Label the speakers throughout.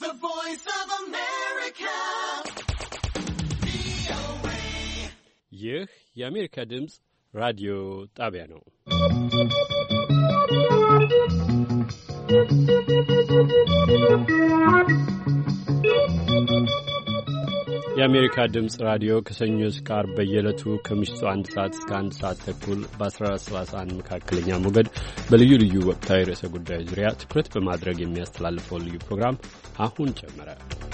Speaker 1: The Voice of America. ይህ የአሜሪካ ድምፅ ራዲዮ ጣቢያ ነው። የአሜሪካ ድምፅ ራዲዮ ከሰኞ እስከ ዓርብ በየዕለቱ ከምሽቱ 1 ሰዓት እስከ 1 ሰዓት ተኩል በ1431 መካከለኛ ሞገድ በልዩ ልዩ ወቅታዊ ርዕሰ ጉዳዮች ዙሪያ ትኩረት በማድረግ የሚያስተላልፈው ልዩ ፕሮግራም አሁን ጀመረ።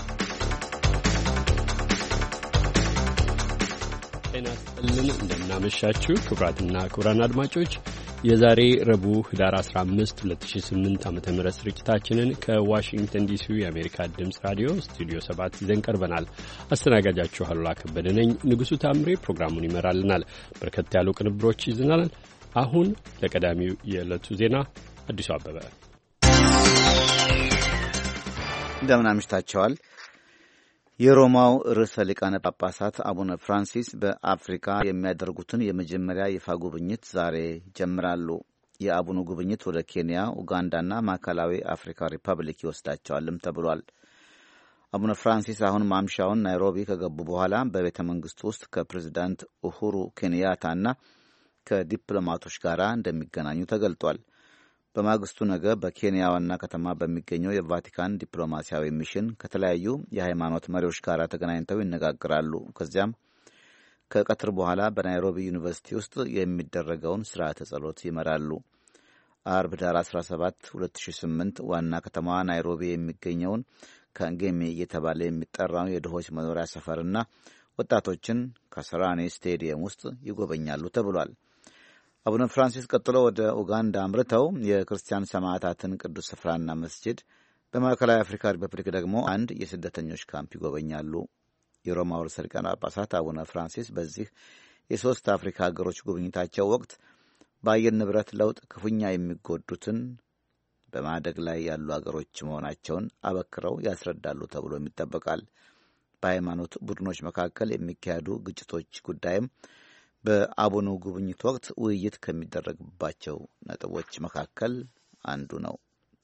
Speaker 1: ጤና ይስጥልን፣ እንደምናመሻችሁ ክቡራትና ክቡራን አድማጮች የዛሬ ረቡዕ ህዳር 15 2008 ዓ.ም ስርጭታችንን ከዋሽንግተን ዲሲ የአሜሪካ ድምፅ ራዲዮ ስቱዲዮ 7 ይዘን ቀርበናል። አስተናጋጃችሁ አሉላ ከበደ ነኝ። ንጉሡ ታምሬ ፕሮግራሙን ይመራልናል። በርከት ያሉ ቅንብሮች ይዘናል። አሁን ለቀዳሚው የዕለቱ ዜና አዲሱ አበበ።
Speaker 2: እንደምን አምሽታችኋል። የሮማው ርዕሰ ሊቃነ ጳጳሳት አቡነ ፍራንሲስ በአፍሪካ የሚያደርጉትን የመጀመሪያ ይፋ ጉብኝት ዛሬ ጀምራሉ። የአቡኑ ጉብኝት ወደ ኬንያ፣ ኡጋንዳና ማዕከላዊ አፍሪካ ሪፐብሊክ ይወስዳቸዋልም ተብሏል። አቡነ ፍራንሲስ አሁን ማምሻውን ናይሮቢ ከገቡ በኋላ በቤተ መንግስቱ ውስጥ ከፕሬዚዳንት ኡሁሩ ኬንያታና ከዲፕሎማቶች ጋር እንደሚገናኙ ተገልጧል። በማግስቱ ነገ በኬንያ ዋና ከተማ በሚገኘው የቫቲካን ዲፕሎማሲያዊ ሚሽን ከተለያዩ የሃይማኖት መሪዎች ጋር ተገናኝተው ይነጋገራሉ። ከዚያም ከቀትር በኋላ በናይሮቢ ዩኒቨርሲቲ ውስጥ የሚደረገውን ስርዓተ ጸሎት ይመራሉ። አርብ ዳር 17 2008 ዋና ከተማዋ ናይሮቢ የሚገኘውን ካንጌሚ እየተባለ የሚጠራው የድሆች መኖሪያ ሰፈርና ወጣቶችን ከሰራኔ ስቴዲየም ውስጥ ይጎበኛሉ ተብሏል። አቡነ ፍራንሲስ ቀጥሎ ወደ ኡጋንዳ አምርተው የክርስቲያን ሰማዕታትን ቅዱስ ስፍራና መስጂድ፣ በማዕከላዊ አፍሪካ ሪፐብሊክ ደግሞ አንድ የስደተኞች ካምፕ ይጎበኛሉ። የሮማው ርዕሰ ሊቃነ ጳጳሳት አቡነ ፍራንሲስ በዚህ የሶስት አፍሪካ ሀገሮች ጉብኝታቸው ወቅት በአየር ንብረት ለውጥ ክፉኛ የሚጎዱትን በማደግ ላይ ያሉ ሀገሮች መሆናቸውን አበክረው ያስረዳሉ ተብሎ ይጠበቃል። በሃይማኖት ቡድኖች መካከል የሚካሄዱ ግጭቶች ጉዳይም በአቡኑ ጉብኝት ወቅት ውይይት ከሚደረግባቸው ነጥቦች መካከል አንዱ ነው።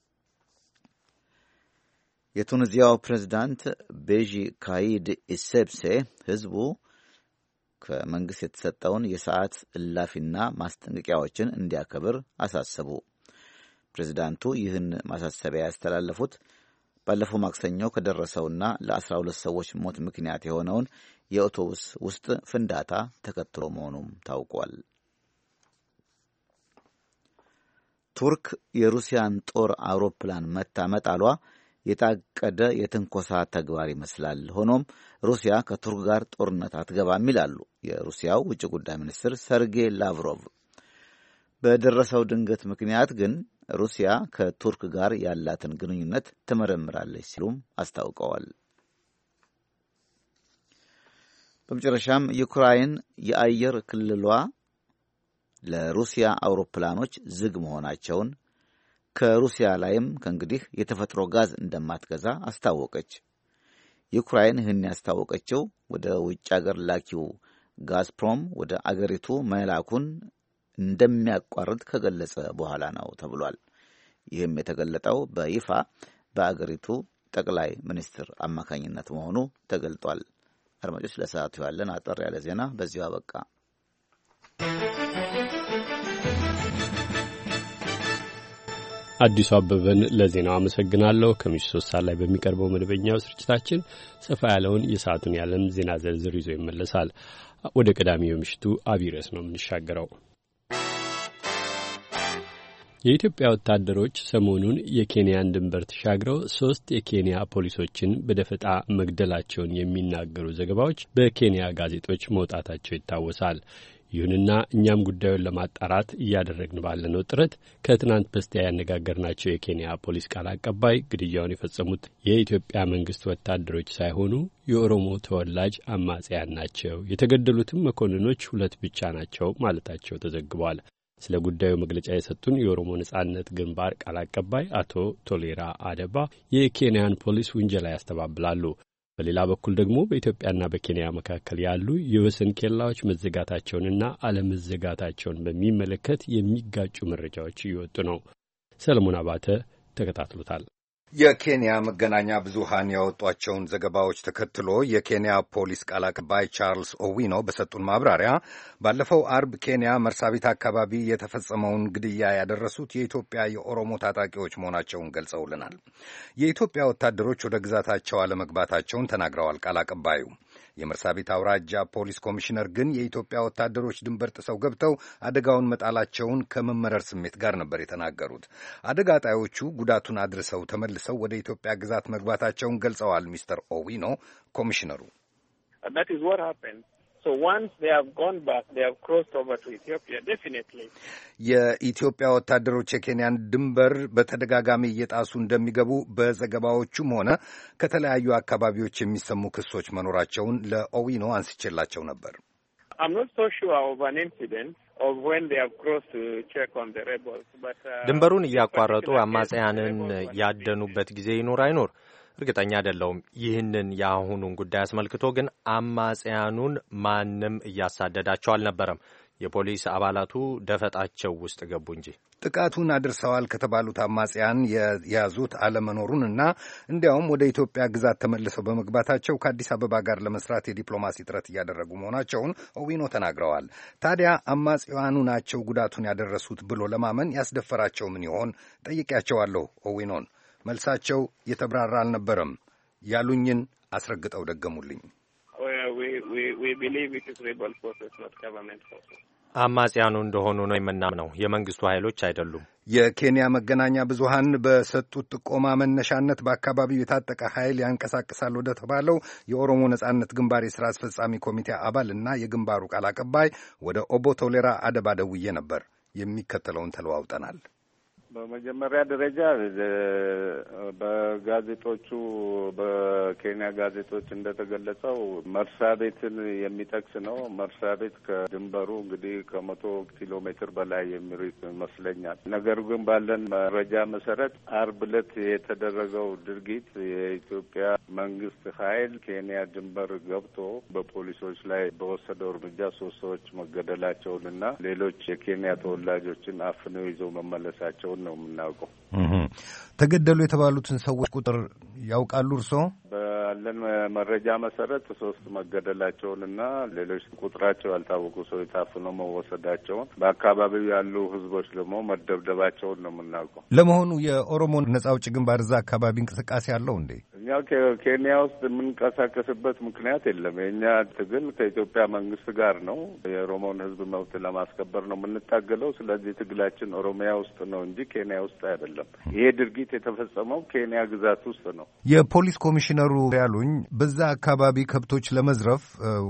Speaker 2: የቱኒዚያው ፕሬዝዳንት ቤጂ ካይድ ኢሴፕሴ ህዝቡ ከመንግስት የተሰጠውን የሰዓት እላፊና ማስጠንቀቂያዎችን እንዲያከብር አሳሰቡ። ፕሬዝዳንቱ ይህን ማሳሰቢያ ያስተላለፉት ባለፈው ማክሰኞ ከደረሰውና ለ12 ሰዎች ሞት ምክንያት የሆነውን የአውቶቡስ ውስጥ ፍንዳታ ተከትሎ መሆኑም ታውቋል። ቱርክ የሩሲያን ጦር አውሮፕላን መታ መጣሏ የታቀደ የትንኮሳ ተግባር ይመስላል። ሆኖም ሩሲያ ከቱርክ ጋር ጦርነት አትገባም ይላሉ የሩሲያው ውጭ ጉዳይ ሚኒስትር ሰርጌይ ላቭሮቭ። በደረሰው ድንገት ምክንያት ግን ሩሲያ ከቱርክ ጋር ያላትን ግንኙነት ትመረምራለች ሲሉም አስታውቀዋል። በመጨረሻም ዩክራይን የአየር ክልሏ ለሩሲያ አውሮፕላኖች ዝግ መሆናቸውን፣ ከሩሲያ ላይም ከእንግዲህ የተፈጥሮ ጋዝ እንደማትገዛ አስታወቀች። ዩክራይን ይህን ያስታወቀችው ወደ ውጭ አገር ላኪው ጋዝፕሮም ወደ አገሪቱ መላኩን እንደሚያቋርጥ ከገለጸ በኋላ ነው ተብሏል። ይህም የተገለጠው በይፋ በአገሪቱ ጠቅላይ ሚኒስትር አማካኝነት መሆኑ ተገልጧል። አድማጮች፣ ለሰዓቱ ያለን አጠር ያለ ዜና በዚሁ አበቃ።
Speaker 1: አዲሱ አበበን ለዜናው አመሰግናለሁ። ከምሽቱ 3 ሰዓት ላይ በሚቀርበው መደበኛው ስርጭታችን ሰፋ ያለውን የሰዓቱን የዓለም ዜና ዝርዝር ይዞ ይመለሳል። ወደ ቀዳሚው ምሽቱ አብይ ርዕስ ነው የምንሻገረው። የኢትዮጵያ ወታደሮች ሰሞኑን የኬንያን ድንበር ተሻግረው 3 የኬንያ ፖሊሶችን በደፈጣ መግደላቸውን የሚናገሩ ዘገባዎች በኬንያ ጋዜጦች መውጣታቸው ይታወሳል። ይሁንና እኛም ጉዳዩን ለማጣራት እያደረግን ባለነው ጥረት ከትናንት በስቲያ ያነጋገርናቸው የኬንያ ፖሊስ ቃል አቀባይ ግድያውን የፈጸሙት የኢትዮጵያ መንግስት ወታደሮች ሳይሆኑ የኦሮሞ ተወላጅ አማጽያን ናቸው፣ የተገደሉትም መኮንኖች 2 ብቻ ናቸው ማለታቸው ተዘግቧል። ስለ ጉዳዩ መግለጫ የሰጡን የኦሮሞ ነጻነት ግንባር ቃል አቀባይ አቶ ቶሌራ አደባ የኬንያን ፖሊስ ውንጀላ ያስተባብላሉ። በሌላ በኩል ደግሞ በኢትዮጵያና በኬንያ መካከል ያሉ የወሰን ኬላዎች መዘጋታቸውንና አለመዘጋታቸውን በሚመለከት የሚጋጩ መረጃዎች እየወጡ ነው። ሰለሞን አባተ ተከታትሎታል።
Speaker 3: የኬንያ መገናኛ ብዙሃን ያወጧቸውን ዘገባዎች ተከትሎ የኬንያ ፖሊስ ቃል አቀባይ ቻርልስ ኦዊኖ በሰጡን ማብራሪያ ባለፈው አርብ ኬንያ መርሳቢት አካባቢ የተፈጸመውን ግድያ ያደረሱት የኢትዮጵያ የኦሮሞ ታጣቂዎች መሆናቸውን ገልጸውልናል። የኢትዮጵያ ወታደሮች ወደ ግዛታቸው አለመግባታቸውን ተናግረዋል ቃል አቀባዩ። የመርሳቢት አውራጃ ፖሊስ ኮሚሽነር ግን የኢትዮጵያ ወታደሮች ድንበር ጥሰው ገብተው አደጋውን መጣላቸውን ከመመረር ስሜት ጋር ነበር የተናገሩት። አደጋ ጣዮቹ ጉዳቱን አድርሰው ተመልሰው ወደ ኢትዮጵያ ግዛት መግባታቸውን ገልጸዋል። ሚስተር ኦዊኖ ኮሚሽነሩ የኢትዮጵያ ወታደሮች የኬንያን ድንበር በተደጋጋሚ እየጣሱ እንደሚገቡ በዘገባዎቹም ሆነ ከተለያዩ አካባቢዎች የሚሰሙ ክሶች መኖራቸውን ለኦዊኖ አንስቼላቸው ነበር።
Speaker 4: ድንበሩን እያቋረጡ አማጽያንን ያደኑበት ጊዜ ይኖር አይኖር እርግጠኛ አይደለሁም። ይህንን የአሁኑን ጉዳይ አስመልክቶ ግን አማጽያኑን ማንም እያሳደዳቸው አልነበረም። የፖሊስ አባላቱ ደፈጣቸው ውስጥ ገቡ እንጂ።
Speaker 3: ጥቃቱን አድርሰዋል ከተባሉት አማጽያን የያዙት አለመኖሩንና እንዲያውም ወደ ኢትዮጵያ ግዛት ተመልሰው በመግባታቸው ከአዲስ አበባ ጋር ለመስራት የዲፕሎማሲ ጥረት እያደረጉ መሆናቸውን ኦዊኖ ተናግረዋል። ታዲያ አማጽያኑ ናቸው ጉዳቱን ያደረሱት ብሎ ለማመን ያስደፈራቸው ምን ይሆን ጠይቄያቸዋለሁ ኦዊኖን። መልሳቸው የተብራራ አልነበረም። ያሉኝን አስረግጠው ደገሙልኝ።
Speaker 4: አማጽያኑ እንደሆኑ ነው የምናምነው፣ የመንግስቱ ኃይሎች አይደሉም።
Speaker 3: የኬንያ መገናኛ ብዙሃን በሰጡት ጥቆማ መነሻነት በአካባቢው የታጠቀ ኃይል ያንቀሳቅሳል ወደ ተባለው የኦሮሞ ነጻነት ግንባር የሥራ አስፈጻሚ ኮሚቴ አባል እና የግንባሩ ቃል አቀባይ ወደ ኦቦ ቶሌራ አደባ ደውዬ ነበር። የሚከተለውን ተለዋውጠናል።
Speaker 5: በመጀመሪያ ደረጃ በጋዜጦቹ በኬንያ ጋዜጦች እንደተገለጸው መርሳቤትን የሚጠቅስ ነው። መርሳቤት ከድንበሩ እንግዲህ 100 ኪሎ ሜትር በላይ የሚርቅ ይመስለኛል። ነገር ግን ባለን መረጃ መሰረት አርብ ዕለት የተደረገው ድርጊት የኢትዮጵያ መንግስት ኃይል ኬንያ ድንበር ገብቶ በፖሊሶች ላይ በወሰደው እርምጃ 3 ሰዎች መገደላቸውንና ሌሎች የኬንያ ተወላጆችን አፍነው ይዘው መመለሳቸውን ነው የምናውቀው።
Speaker 3: ተገደሉ የተባሉትን ሰዎች ቁጥር ያውቃሉ እርስዎ?
Speaker 5: ባለን መረጃ መሰረት 3 መገደላቸውንና ሌሎች ቁጥራቸው ያልታወቁ ሰዎች ታፍነው መወሰዳቸውን፣ በአካባቢው ያሉ ህዝቦች ደግሞ መደብደባቸውን ነው የምናውቀው።
Speaker 3: ለመሆኑ የኦሮሞ ነጻ አውጪ ግንባር እዛ አካባቢ እንቅስቃሴ አለው እንዴ?
Speaker 5: እኛ ኬንያ ውስጥ የምንቀሳቀስበት ምክንያት የለም። የእኛ ትግል ከኢትዮጵያ መንግስት ጋር ነው። የኦሮሞን ህዝብ መብት ለማስከበር ነው የምንታገለው። ስለዚህ ትግላችን ኦሮሚያ ውስጥ ነው እንጂ ኬንያ ውስጥ አይደለም። ይሄ ድርጊት የተፈጸመው ኬንያ ግዛት ውስጥ ነው።
Speaker 3: የፖሊስ ኮሚሽነሩ ያሉኝ በዛ አካባቢ ከብቶች ለመዝረፍ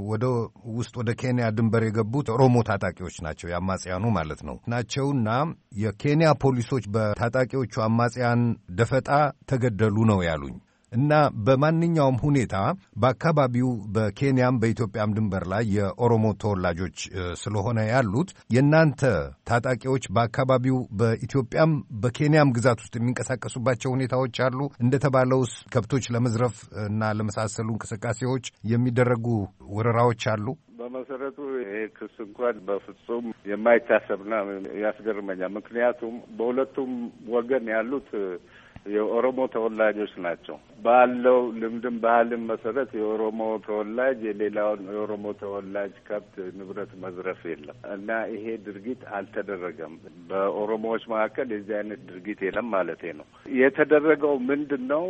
Speaker 3: ወደ ኬንያ ድንበር የገቡት ኦሮሞ ታጣቂዎች ናቸው፣ የአማጽያኑ ማለት ነው ናቸውና የኬንያ ፖሊሶች በታጣቂዎቹ አማጽያን ደፈጣ ተገደሉ ነው ያሉኝ። እና በማንኛውም ሁኔታ በአካባቢው በኬንያም በኢትዮጵያም ድንበር ላይ የኦሮሞ ተወላጆች ስለሆነ ያሉት የእናንተ ታጣቂዎች በአካባቢው በኢትዮጵያም በኬንያም ግዛት ውስጥ የሚንቀሳቀሱባቸው ሁኔታዎች አሉ? እንደተባለውስ ከብቶች ለመዝረፍ እና ለመሳሰሉ እንቅስቃሴዎች የሚደረጉ ወረራዎች አሉ?
Speaker 5: በመሰረቱ ይሄ ክስ እንኳን በፍጹም የማይታሰብና ያስገርመኛል። ምክንያቱም በሁለቱም ወገን ያሉት የኦሮሞ ተወላጆች ናቸው። ባለው ልምድም ባህልም መሰረት የኦሮሞ ተወላጅ የሌላውን የኦሮሞ ተወላጅ ከብት ንብረት መዝረፍ የለም እና ይሄ ድርጊት አልተደረገም። በኦሮሞዎች መካከል የዚህ አይነት ድርጊት የለም ማለቴ ነው። የተደረገው ምንድን ነው?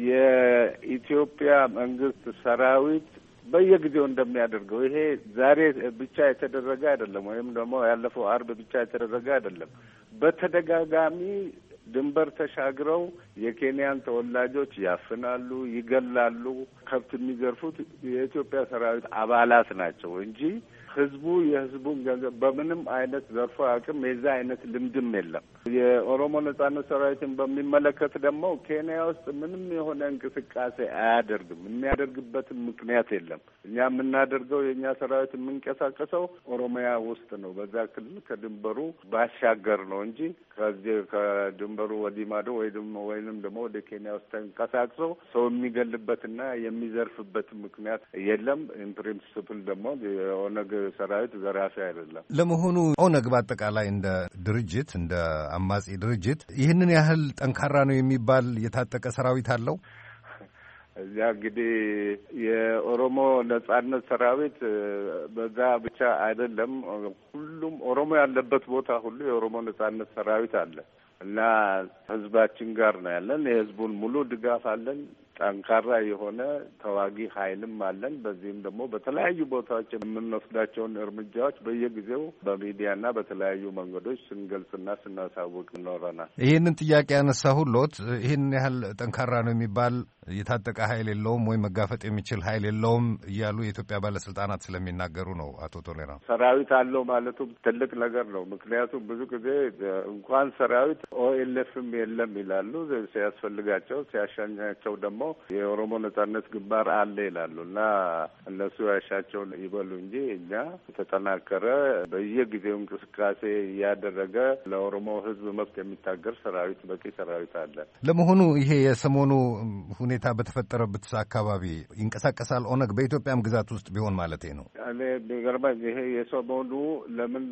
Speaker 5: የኢትዮጵያ መንግስት ሰራዊት በየጊዜው እንደሚያደርገው ይሄ ዛሬ ብቻ የተደረገ አይደለም፣ ወይም ደግሞ ያለፈው አርብ ብቻ የተደረገ አይደለም። በተደጋጋሚ ድንበር ተሻግረው የኬንያን ተወላጆች ያፍናሉ፣ ይገላሉ። ከብት የሚዘርፉት የኢትዮጵያ ሰራዊት አባላት ናቸው እንጂ ህዝቡ የህዝቡን ገንዘብ በምንም አይነት ዘርፎ አቅም የዛ አይነት ልምድም የለም። የኦሮሞ ነጻነት ሰራዊትን በሚመለከት ደግሞ ኬንያ ውስጥ ምንም የሆነ እንቅስቃሴ አያደርግም። የሚያደርግበትም ምክንያት የለም። እኛ የምናደርገው የእኛ ሰራዊት የምንቀሳቀሰው ኦሮሚያ ውስጥ ነው፣ በዛ ክልል ከድንበሩ ባሻገር ነው እንጂ ከዚህ ከድንበሩ ወዲህ ማዶ ወይንም ደግሞ ወደ ኬንያ ውስጥ ተንቀሳቅሶ ሰው የሚገልበትና የሚዘርፍበት ምክንያት የለም። ኢንፕሪንሲፕል ደግሞ የኦነግ ሰራዊት ዘራፊ አይደለም።
Speaker 3: ለመሆኑ ኦነግ በአጠቃላይ እንደ ድርጅት እንደ አማጺ ድርጅት ይህንን ያህል ጠንካራ ነው የሚባል የታጠቀ ሰራዊት አለው?
Speaker 5: እዚያ እንግዲህ የኦሮሞ ነጻነት ሰራዊት በዛ ብቻ አይደለም። ሁሉም ኦሮሞ ያለበት ቦታ ሁሉ የኦሮሞ ነጻነት ሰራዊት አለ እና ህዝባችን ጋር ነው ያለን። የህዝቡን ሙሉ ድጋፍ አለን። ጠንካራ የሆነ ተዋጊ ኃይልም አለን። በዚህም ደግሞ በተለያዩ ቦታዎች የምንወስዳቸውን እርምጃዎች በየጊዜው በሚዲያና በተለያዩ መንገዶች ስንገልጽና ስናሳውቅ ይኖረናል።
Speaker 3: ይህንን ጥያቄ ያነሳሁልዎት ይህን ያህል ጠንካራ ነው የሚባል የታጠቀ ኃይል የለውም ወይም መጋፈጥ የሚችል ኃይል የለውም እያሉ የኢትዮጵያ ባለስልጣናት ስለሚናገሩ ነው። አቶ ቶሌራ
Speaker 5: ሰራዊት አለው ማለቱም ትልቅ ነገር ነው። ምክንያቱም ብዙ ጊዜ እንኳን ሰራዊት ኦኤልኤፍም የለም ይላሉ። ሲያስፈልጋቸው ሲያሻኛቸው ደግሞ የኦሮሞ ነጻነት ግንባር አለ ይላሉ እና እነሱ ያሻቸውን ይበሉ እንጂ እኛ የተጠናከረ በየጊዜው እንቅስቃሴ እያደረገ ለኦሮሞ ሕዝብ መብት የሚታገር ሰራዊት በቂ ሰራዊት አለ።
Speaker 3: ለመሆኑ ይሄ የሰሞኑ ሁኔታ በተፈጠረበት አካባቢ ይንቀሳቀሳል ኦነግ በኢትዮጵያም ግዛት ውስጥ ቢሆን ማለት ነው?
Speaker 5: እኔ ቢገርመኝ ይሄ የሰሞኑ ለምን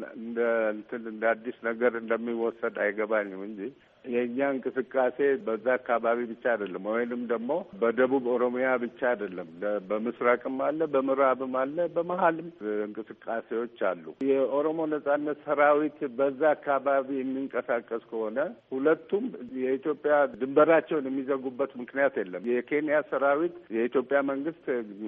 Speaker 5: እንደ አዲስ ነገር እንደሚወሰድ አይገባኝም እንጂ የእኛ እንቅስቃሴ በዛ አካባቢ ብቻ አይደለም፣ ወይንም ደግሞ በደቡብ ኦሮሚያ ብቻ አይደለም። በምስራቅም አለ፣ በምዕራብም አለ፣ በመሀልም እንቅስቃሴዎች አሉ። የኦሮሞ ነጻነት ሰራዊት በዛ አካባቢ የሚንቀሳቀስ ከሆነ ሁለቱም የኢትዮጵያ ድንበራቸውን የሚዘጉበት ምክንያት የለም። የኬንያ ሰራዊት የኢትዮጵያ መንግስት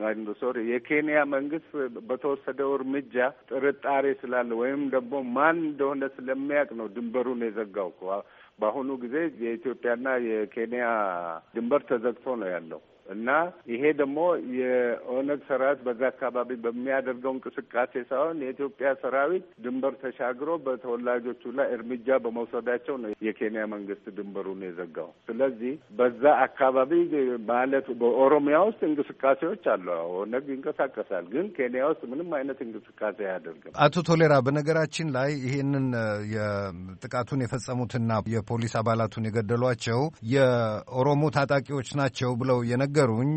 Speaker 5: የኬንያ መንግስት በተወሰደው እርምጃ ጥርጣሬ ስላለ ወይም ደግሞ ማን እንደሆነ ስለሚያውቅ ነው ድንበሩን የዘጋው። በአሁኑ ጊዜ የኢትዮጵያና የኬንያ ድንበር ተዘግቶ ነው ያለው እና ይሄ ደግሞ የኦነግ ሰራዊት በዛ አካባቢ በሚያደርገው እንቅስቃሴ ሳይሆን የኢትዮጵያ ሰራዊት ድንበር ተሻግሮ በተወላጆቹ ላይ እርምጃ በመውሰዳቸው ነው የኬንያ መንግስት ድንበሩን የዘጋው። ስለዚህ በዛ አካባቢ ማለት በኦሮሚያ ውስጥ እንቅስቃሴዎች አሉ። ኦነግ ይንቀሳቀሳል፣ ግን ኬንያ ውስጥ ምንም አይነት እንቅስቃሴ አያደርግም።
Speaker 3: አቶ ቶሌራ፣ በነገራችን ላይ ይሄንን የጥቃቱን የፈጸሙትና የፖሊስ አባላቱን የገደሏቸው የኦሮሞ ታጣቂዎች ናቸው ብለው የነገሩኝ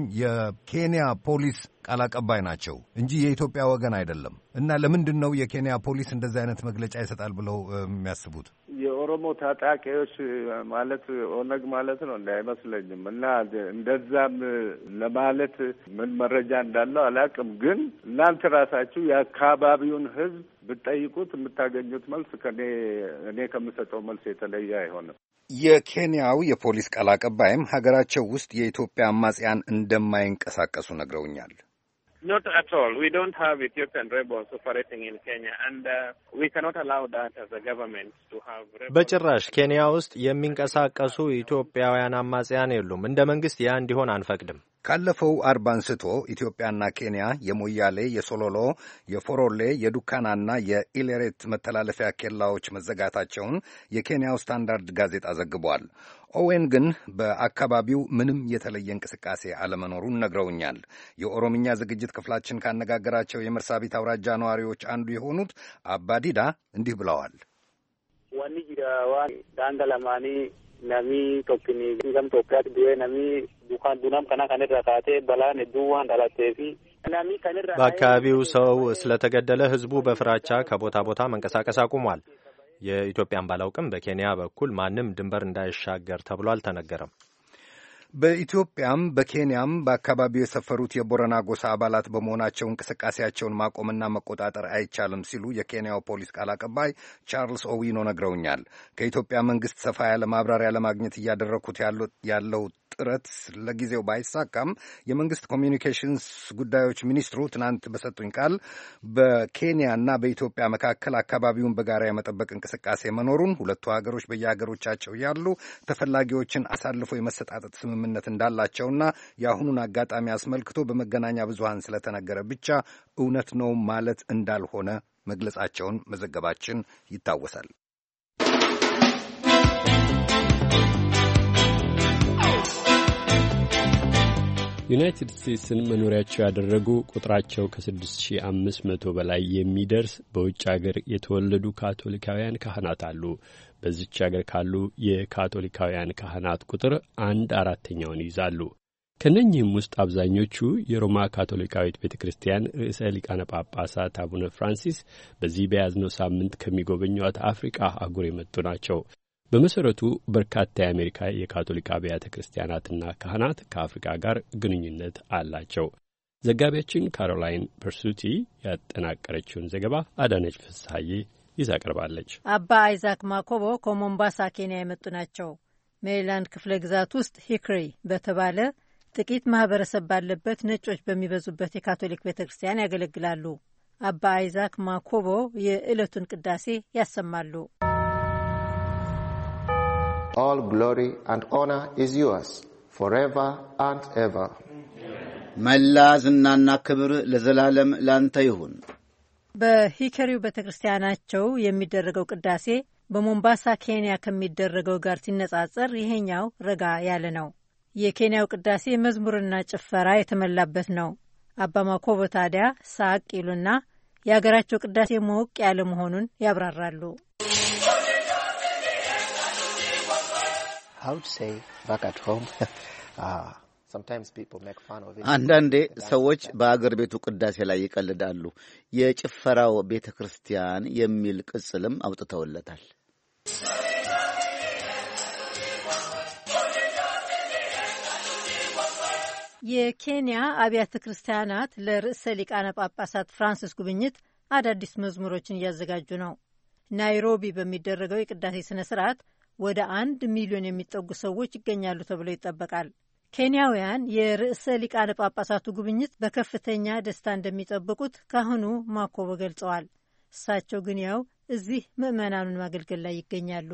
Speaker 3: የኬንያ ፖሊስ ቃል አቀባይ ናቸው እንጂ የኢትዮጵያ ወገን አይደለም። እና ለምንድን ነው የኬንያ ፖሊስ እንደዚህ አይነት መግለጫ ይሰጣል ብለው የሚያስቡት?
Speaker 5: የኦሮሞ ታጣቂዎች ማለት ኦነግ ማለት ነው አይመስለኝም። እና እንደዛም ለማለት ምን መረጃ እንዳለው አላውቅም። ግን እናንተ ራሳችሁ የአካባቢውን ሕዝብ ብትጠይቁት የምታገኙት መልስ እኔ ከምሰጠው መልስ የተለየ አይሆንም።
Speaker 3: የኬንያው የፖሊስ ቃል አቀባይም ሀገራቸው ውስጥ የኢትዮጵያ አማጽያን እንደማይንቀሳቀሱ ነግረውኛል።
Speaker 6: Not at all. We don't have Ethiopian rebels operating in Kenya, and we cannot allow that as a government to have rebels.
Speaker 4: በጭራሽ ኬንያ ውስጥ የሚንቀሳቀሱ ኢትዮጵያውያን አማጽያን የሉም። እንደ መንግስት ያ እንዲሆን አንፈቅድም።
Speaker 3: ካለፈው አርብ አንስቶ ኢትዮጵያና ኬንያ የሞያሌ፣ የሶሎሎ፣ የፎሮሌ፣ የዱካናና የኢሌሬት መተላለፊያ ኬላዎች መዘጋታቸውን የኬንያው ስታንዳርድ ጋዜጣ ዘግቧል። ኦዌን ግን በአካባቢው ምንም የተለየ እንቅስቃሴ አለመኖሩን ነግረውኛል። የኦሮምኛ ዝግጅት ክፍላችን ካነጋገራቸው የመርሳቢት አውራጃ ነዋሪዎች አንዱ የሆኑት አባዲዳ እንዲህ ብለዋል።
Speaker 6: ዋኒ ጅራዋን ዳንገላማኒ ነሚ ቶክኒ ገም ቶክያት ቢዌ ነሚ ዱካን ዱናም ከና ከነራ ካቴ በላን ዱዋን ዳላቴፊ ነሚ ከነራ
Speaker 4: በአካባቢው ሰው ስለተገደለ ህዝቡ በፍራቻ ከቦታ ቦታ መንቀሳቀስ አቁሟል። የኢትዮጵያን ባላውቅም በኬንያ በኩል ማንም ድንበር እንዳይሻገር ተብሎ አልተነገረም።
Speaker 3: በኢትዮጵያም በኬንያም በአካባቢው የሰፈሩት የቦረና ጎሳ አባላት በመሆናቸው እንቅስቃሴያቸውን ማቆምና መቆጣጠር አይቻልም ሲሉ የኬንያው ፖሊስ ቃል አቀባይ ቻርልስ ኦዊኖ ነግረውኛል። ከኢትዮጵያ መንግስት ሰፋ ያለ ማብራሪያ ለማግኘት እያደረግኩት ያለው ጥረት ለጊዜው ባይሳካም የመንግስት ኮሚዩኒኬሽንስ ጉዳዮች ሚኒስትሩ ትናንት በሰጡኝ ቃል በኬንያና በኢትዮጵያ መካከል አካባቢውን በጋራ የመጠበቅ እንቅስቃሴ መኖሩን፣ ሁለቱ ሀገሮች በየሀገሮቻቸው ያሉ ተፈላጊዎችን አሳልፎ የመሰጣጠት ስምምነት እንዳላቸውና የአሁኑን አጋጣሚ አስመልክቶ በመገናኛ ብዙሃን ስለተነገረ ብቻ እውነት ነው ማለት እንዳልሆነ መግለጻቸውን መዘገባችን ይታወሳል።
Speaker 1: ዩናይትድ ስቴትስን መኖሪያቸው ያደረጉ ቁጥራቸው ከ6500 በላይ የሚደርስ በውጭ አገር የተወለዱ ካቶሊካውያን ካህናት አሉ። በዚች ሀገር ካሉ የካቶሊካውያን ካህናት ቁጥር 1/4ኛውን ይይዛሉ። ከነኚህም ውስጥ አብዛኞቹ የሮማ ካቶሊካዊት ቤተ ክርስቲያን ርዕሰ ሊቃነ ጳጳሳት አቡነ ፍራንሲስ በዚህ በያዝነው ሳምንት ከሚጎበኟት አፍሪቃ አህጉር የመጡ ናቸው። በመሰረቱ በርካታ የአሜሪካ የካቶሊክ አብያተ ክርስቲያናትና ካህናት ከአፍሪካ ጋር ግንኙነት አላቸው። ዘጋቢያችን ካሮላይን ፐርሱቲ ያጠናቀረችውን ዘገባ አዳነች ፍስሐዬ ይዛ ቀርባለች።
Speaker 7: አባ አይዛክ ማኮቦ ከሞምባሳ ኬንያ የመጡ ናቸው። ሜሪላንድ ክፍለ ግዛት ውስጥ ሂክሪ በተባለ ጥቂት ማህበረሰብ ባለበት ነጮች በሚበዙበት የካቶሊክ ቤተ ክርስቲያን ያገለግላሉ። አባ አይዛክ ማኮቦ የዕለቱን ቅዳሴ ያሰማሉ።
Speaker 8: All glory and honor is yours forever and ever.
Speaker 2: መላ ዝናና ክብር ለዘላለም ላንተ ይሁን።
Speaker 7: በሂከሪው ቤተክርስቲያናቸው የሚደረገው ቅዳሴ በሞምባሳ ኬንያ ከሚደረገው ጋር ሲነጻጸር ይሄኛው ረጋ ያለ ነው። የኬንያው ቅዳሴ መዝሙርና ጭፈራ የተመላበት ነው። አባ ማኮቦ ታዲያ ሳቅ ይሉና የሀገራቸው ቅዳሴ ሞቅ ያለ መሆኑን ያብራራሉ።
Speaker 2: አንዳንዴ ሰዎች በአገር ቤቱ ቅዳሴ ላይ ይቀልዳሉ። የጭፈራው ቤተ ክርስቲያን የሚል ቅጽልም አውጥተውለታል።
Speaker 7: የኬንያ አብያተ ክርስቲያናት ለርዕሰ ሊቃነ ጳጳሳት ፍራንሲስ ጉብኝት አዳዲስ መዝሙሮችን እያዘጋጁ ነው። ናይሮቢ በሚደረገው የቅዳሴ ስነ ስርዓት ወደ 1 ሚሊዮን የሚጠጉ ሰዎች ይገኛሉ ተብሎ ይጠበቃል። ኬንያውያን የርዕሰ ሊቃነ ጳጳሳቱ ጉብኝት በከፍተኛ ደስታ እንደሚጠብቁት ካህኑ ማኮቦ ገልጸዋል። እሳቸው ግን ያው እዚህ ምዕመናኑን ማገልገል ላይ ይገኛሉ።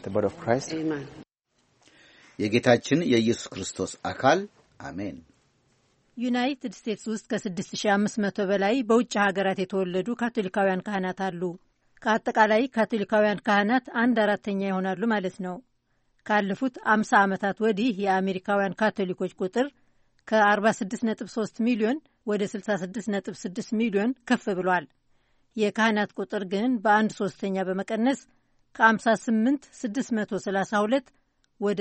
Speaker 2: የጌታችን የኢየሱስ ክርስቶስ አካል አሜን።
Speaker 7: ዩናይትድ ስቴትስ ውስጥ ከ6500 በላይ በውጭ ሀገራት የተወለዱ ካቶሊካውያን ካህናት አሉ። ከአጠቃላይ ካቶሊካውያን ካህናት 1/4ኛ ይሆናሉ ማለት ነው። ካለፉት 50 ዓመታት ወዲህ የአሜሪካውያን ካቶሊኮች ቁጥር ከ46.3 ሚሊዮን ወደ 66.6 ሚሊዮን ከፍ ብሏል። የካህናት ቁጥር ግን በ1/3 በመቀነስ ከ58,632 ወደ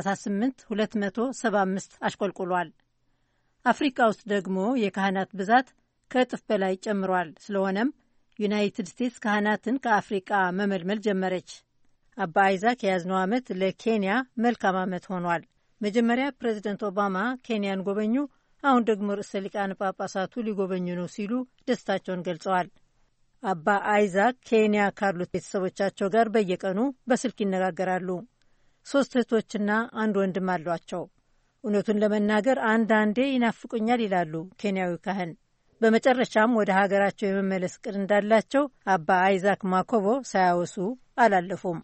Speaker 7: 38,275 አሽቆልቁሏል። አፍሪካ ውስጥ ደግሞ የካህናት ብዛት ከእጥፍ በላይ ጨምሯል። ስለሆነም ዩናይትድ ስቴትስ ካህናትን ከአፍሪቃ መመልመል ጀመረች። አባ አይዛክ የያዝነው ዓመት ለኬንያ መልካም ዓመት ሆኗል። መጀመሪያ ፕሬዚደንት ኦባማ ኬንያን ጎበኙ፣ አሁን ደግሞ ርዕሰ ሊቃነ ጳጳሳቱ ሊጎበኙ ነው ሲሉ ደስታቸውን ገልጸዋል። አባ አይዛክ ኬንያ ካሉት ቤተሰቦቻቸው ጋር በየቀኑ በስልክ ይነጋገራሉ። 3 እህቶችና 1 ወንድም አሏቸው። እውነቱን ለመናገር አንዳንዴ ይናፍቁኛል ይላሉ ኬንያዊ ካህን። በመጨረሻም ወደ ሀገራቸው የመመለስ እቅድ እንዳላቸው አባ አይዛክ ማኮቦ ሳያወሱ አላለፉም።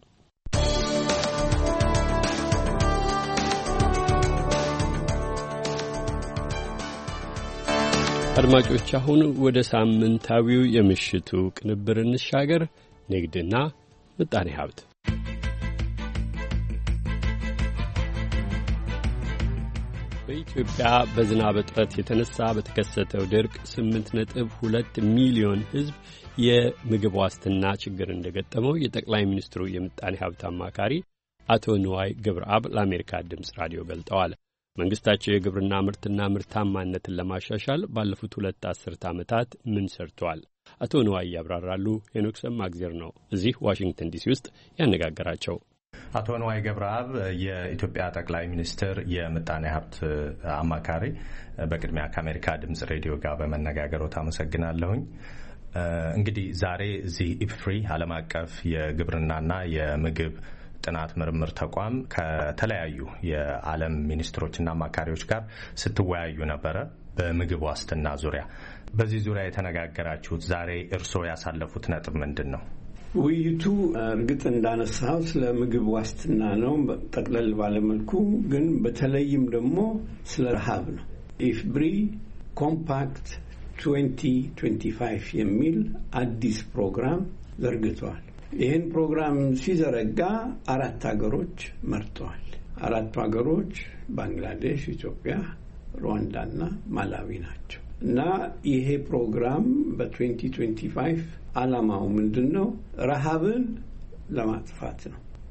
Speaker 1: አድማጮች፣ አሁን ወደ ሳምንታዊው የምሽቱ ቅንብር እንሻገር። ንግድና ምጣኔ ሀብት። በኢትዮጵያ በዝናብ እጥረት የተነሳ በተከሰተው ድርቅ 8.2 ሚሊዮን ሕዝብ የምግብ ዋስትና ችግር እንደገጠመው የጠቅላይ ሚኒስትሩ የምጣኔ ሀብት አማካሪ አቶ ንዋይ ገብረአብ ለአሜሪካ ድምፅ ራዲዮ ገልጠዋል። መንግስታቸው የግብርና ምርትና ምርታማነትን ለማሻሻል ባለፉት 2 አስርት ዓመታት ምን ሰርቷል? አቶ ንዋይ ያብራራሉ። ሄኖክ ሰማግዜር ነው እዚህ ዋሽንግተን ዲሲ ውስጥ ያነጋገራቸው።
Speaker 4: አቶ ንዋይ ገብረአብ የኢትዮጵያ ጠቅላይ ሚኒስትር የምጣኔ ሀብት አማካሪ፣ በቅድሚያ ከአሜሪካ ድምፅ ሬዲዮ ጋር በመነጋገሮት አመሰግናለሁኝ። እንግዲህ ዛሬ እዚህ ኢፍሪ ዓለም አቀፍ የግብርናና የምግብ ጥናት ምርምር ተቋም ከተለያዩ የዓለም ሚኒስትሮችና አማካሪዎች ጋር ስትወያዩ ነበረ በምግብ ዋስትና ዙሪያ። በዚህ ዙሪያ የተነጋገራችሁት ዛሬ እርስዎ ያሳለፉት ነጥብ ምንድን ነው?
Speaker 9: ውይይቱ እርግጥ እንዳነሳው ስለ ምግብ ዋስትና ነው ጠቅለል ባለመልኩ፣ ግን በተለይም ደግሞ ስለ ረሃብ ነው። ኢፍብሪ ኮምፓክት 2025 የሚል አዲስ ፕሮግራም ዘርግቷል። ይህን ፕሮግራም ሲዘረጋ 4 ሀገሮች መርጠዋል። 4 ሀገሮች ባንግላዴሽ፣ ኢትዮጵያ፣ ሩዋንዳና ማላዊ ናቸው። እና ይሄ ፕሮግራም በ2025 ዓላማው ምንድነው? ረሃብን ለማጥፋት ነው።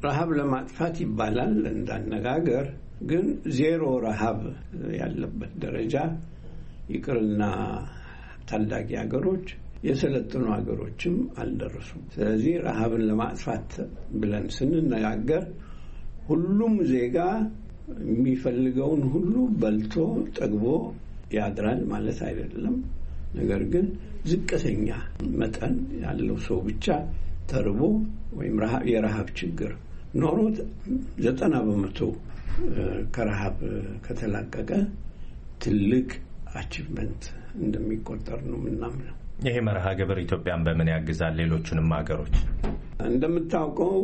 Speaker 9: ረሃብ ለማጥፋት ይባላል እንዳነጋገር ግን ዜሮ ረሃብ ያለበት ደረጃ ይቅርና ታዳጊ ሀገሮች የሰለጠኑ ሀገሮችም አልደረሱም። ስለዚህ ረሃብን ለማጥፋት ብለን ስንነጋገር ሁሉም ዜጋ የሚፈልገውን ሁሉ በልቶ ጠግቦ ያድራል ማለት አይደለም። ነገር ግን ዝቅተኛ መጠን ያለው ሰው ብቻ ተርቦ ወይም የረሃብ ችግር ኖሮት 90% ከረሃብ ከተላቀቀ ትልቅ አቺቭመንት እንደሚቆጠር ነው ምናምነው።
Speaker 4: ይሄ መርሃ ግብር ኢትዮጵያን በምን ያግዛል ሌሎቹንም ሀገሮች?
Speaker 9: እንደምታውቀው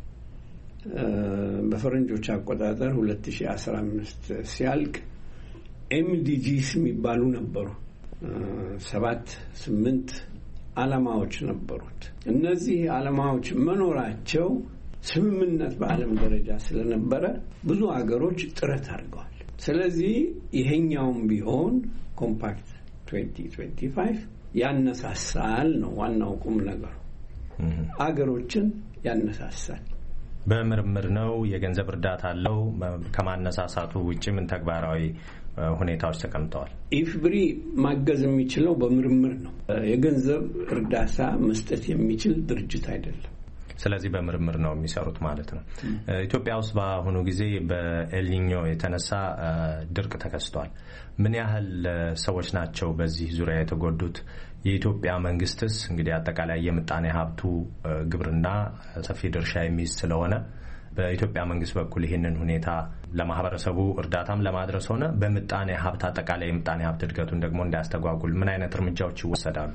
Speaker 9: በፈረንጆች አቆጣጠር 2015 ሲያልቅ ኤምዲጂስ የሚባሉ ነበሩ 7-8 ዓላማዎች ነበሩት። እነዚህ ዓላማዎች መኖራቸው ስምምነት በዓለም ደረጃ ስለነበረ ብዙ ሀገሮች ጥረት አድርገዋል። ስለዚህ ይሄኛውም ቢሆን ኮምፓክት 2025 ያነሳሳል ነው ዋናው ቁም ነገሩ። ሀገሮችን ያነሳሳል።
Speaker 4: በምርምር ነው፣ የገንዘብ እርዳታ አለው። ከማነሳሳቱ ውጪ ምን ተግባራዊ ሁኔታዎች ተቀምጠዋል? ኢፍብሪ
Speaker 9: ማገዝ የሚችለው በምርምር ነው። የገንዘብ እርዳታ መስጠት የሚችል ድርጅት አይደለም።
Speaker 4: ስለዚህ በምርምር ነው የሚሰሩት ማለት ነው። ኢትዮጵያ ውስጥ በአሁኑ ጊዜ በኤልኒኞ የተነሳ ድርቅ ተከስቷል። ምን ያህል ሰዎች ናቸው በዚህ ዙሪያ የተጎዱት? የኢትዮጵያ መንግስትስ እንግዲህ አጠቃላይ የምጣኔ ሀብቱ ግብርና ሰፊ ድርሻ የሚይዝ ስለሆነ በኢትዮጵያ መንግስት በኩል ይህንን ሁኔታ ለማህበረሰቡ እርዳታም ለማድረስ ሆነ በምጣኔ ሀብት አጠቃላይ የምጣኔ ሀብት እድገቱን ደግሞ እንዳያስተጓጉል ምን አይነት እርምጃዎች ይወሰዳሉ?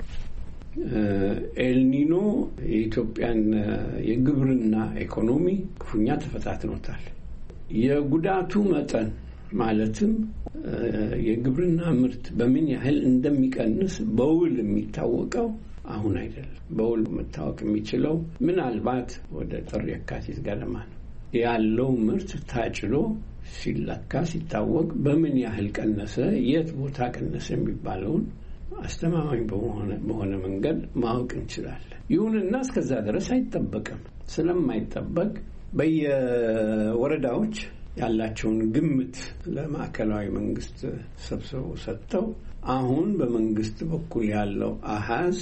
Speaker 9: ኤልኒኖ የኢትዮጵያን የግብርና ኢኮኖሚ ክፉኛ ተፈታትኖታል። የጉዳቱ መጠን ማለትም የግብርና ምርት በምን ያህል እንደሚቀንስ በውል የሚታወቀው አሁን አይደለም። በውል መታወቅ የሚችለው ምናልባት ወደ ጥር የካቲት ገደማ ነው። ያለው ምርት ታጭዶ ሲለካ ሲታወቅ በምን ያህል ቀነሰ፣ የት ቦታ ቀነሰ የሚባለውን አስተማማኝ በሆነ መንገድ ማወቅ እንችላለን። ይሁንና እስከዛ ድረስ አይጠበቅም። ስለማይጠበቅ በየወረዳዎች ያላቸውን ግምት ለማዕከላዊ መንግስት ሰብስበው ሰጥተው አሁን በመንግስት በኩል ያለው አሃዝ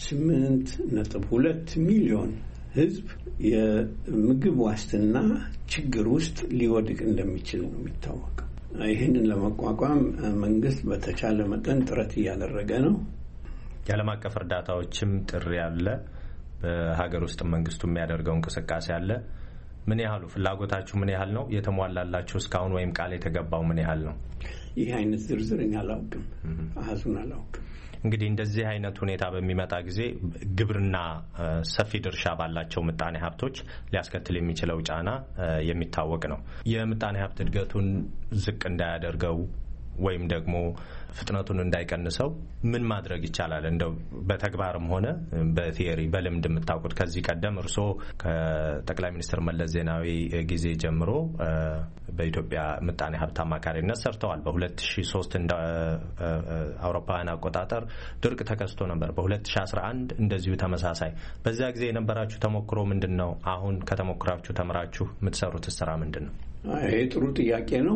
Speaker 9: 8.2 ሚሊዮን ህዝብ የምግብ ዋስትና ችግር ውስጥ ሊወድቅ እንደሚችል ነው የሚታወቀው። ይህንን ለመቋቋም መንግስት በተቻለ መጠን ጥረት እያደረገ ነው።
Speaker 4: የዓለም አቀፍ እርዳታዎችም ጥሪ አለ። በሀገር ውስጥ መንግስቱ የሚያደርገው እንቅስቃሴ አለ። ምን ያህሉ ፍላጎታችሁ ምን ያህል ነው? የተሟላላችሁ እስካሁን ወይም ቃል የተገባው ምን ያህል ነው?
Speaker 9: ይህ አይነት ዝርዝርኛ አላውቅም፣ አሃዙን አላውቅም።
Speaker 4: እንግዲህ እንደዚህ አይነት ሁኔታ በሚመጣ ጊዜ ግብርና ሰፊ ድርሻ ባላቸው ምጣኔ ሀብቶች ሊያስከትል የሚችለው ጫና የሚታወቅ ነው። የምጣኔ ሀብት እድገቱን ዝቅ እንዳያደርገው ወይም ደግሞ ፍጥነቱን እንዳይቀንሰው ምን ማድረግ ይቻላል? እንደው በተግባርም ሆነ በቲዮሪ በልምድ የምታውቁት ከዚህ ቀደም እርስዎ ከጠቅላይ ሚኒስትር መለስ ዜናዊ ጊዜ ጀምሮ በኢትዮጵያ ምጣኔ ሀብት አማካሪነት ሰርተዋል። በ2003 እንደ አውሮፓውያን አቆጣጠር ድርቅ ተከስቶ ነበር። በ2011 እንደዚሁ ተመሳሳይ። በዛ ጊዜ የነበራችሁ ተሞክሮ ምንድነው? አሁን ከተሞክራችሁ ተምራችሁ የምትሰሩት ስራ ምንድነው?
Speaker 9: ይሄ ጥሩ ጥያቄ ነው።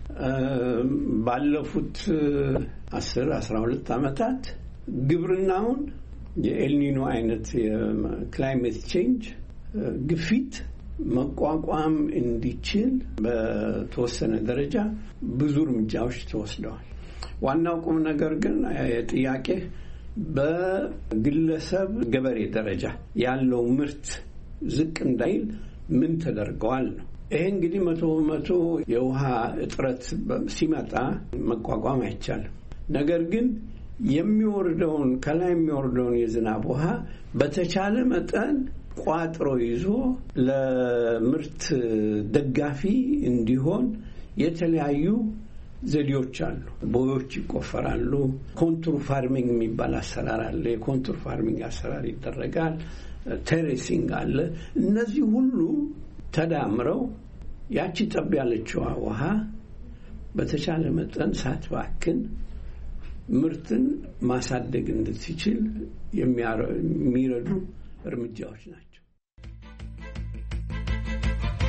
Speaker 9: ባለፉት 10-12 ዓመታት ግብርናውን የኤልኒኖ አይነት የክላይሜት ቼንጅ ግፊት መቋቋም እንዲችል በተወሰነ ደረጃ ብዙ እርምጃዎች ተወስደዋል። ዋናው ቁም ነገር ግን ጥያቄ በግለሰብ ገበሬ ደረጃ ያለው ምርት ዝቅ እንዳይል ምን ተደርገዋል ነው። ይሄ እንግዲህ 100% የውሃ እጥረት ሲመጣ መቋቋም አይቻልም። ነገር ግን ከላይ የሚወርደውን የዝናብ ውሃ በተቻለ መጠን ቋጥሮ ይዞ ለምርት ደጋፊ እንዲሆን የተለያዩ ዘዴዎች አሉ። ቦዮች ይቆፈራሉ። ኮንቱር ፋርሚንግ የሚባል አሰራር አለ። የኮንቱር ፋርሚንግ አሰራር ይደረጋል። ቴሬሲንግ አለ። እነዚህ ሁሉ ተዳምረው ያቺ ጠብ ያለችው ውሃ በተቻለ መጠን ሳትባክን ምርትን ማሳደግ እንድትችል የሚረዱ እርምጃዎች ናቸው።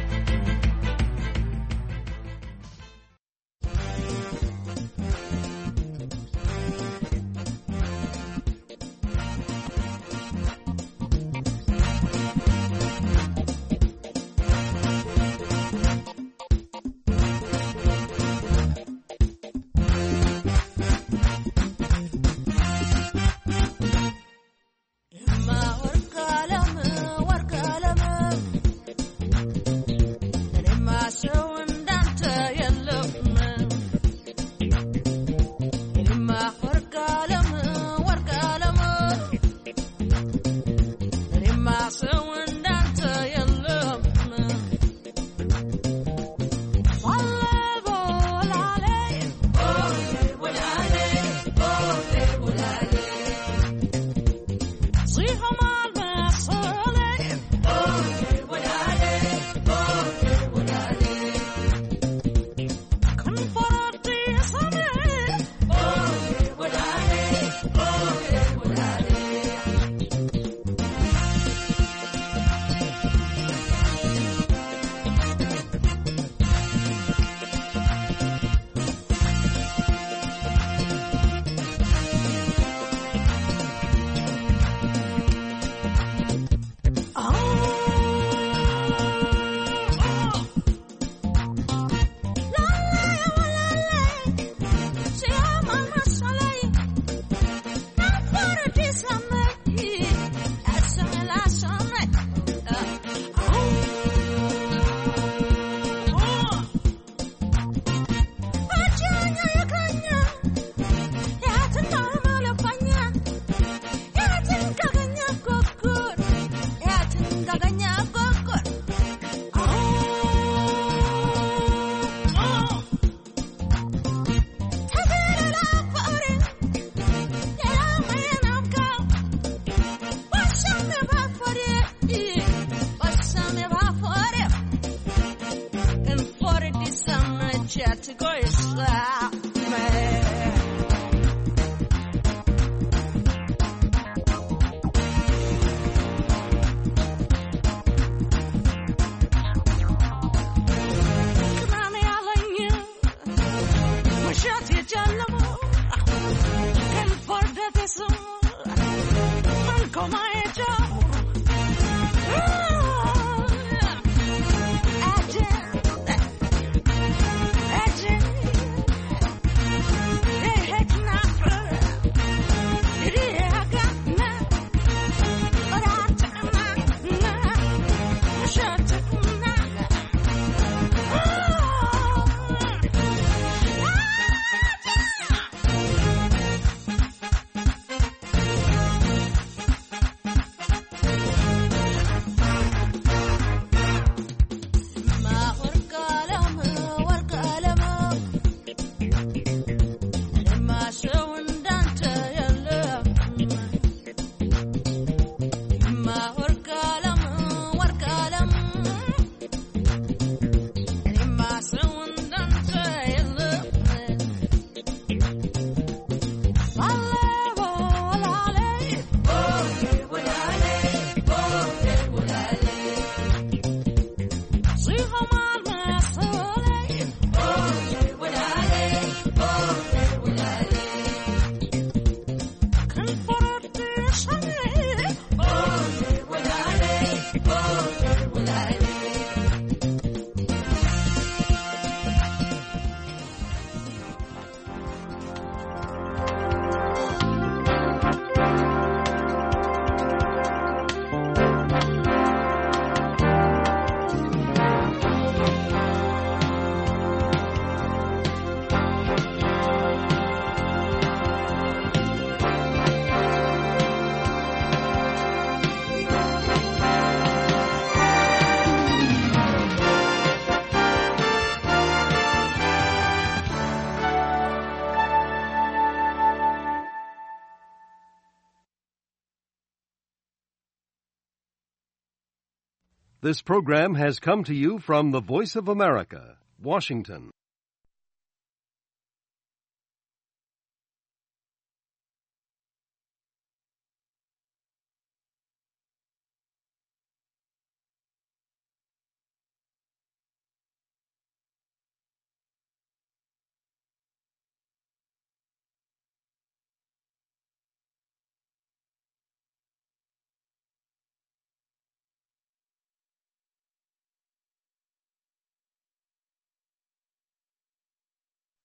Speaker 10: This program has come to you from the Voice of America, Washington.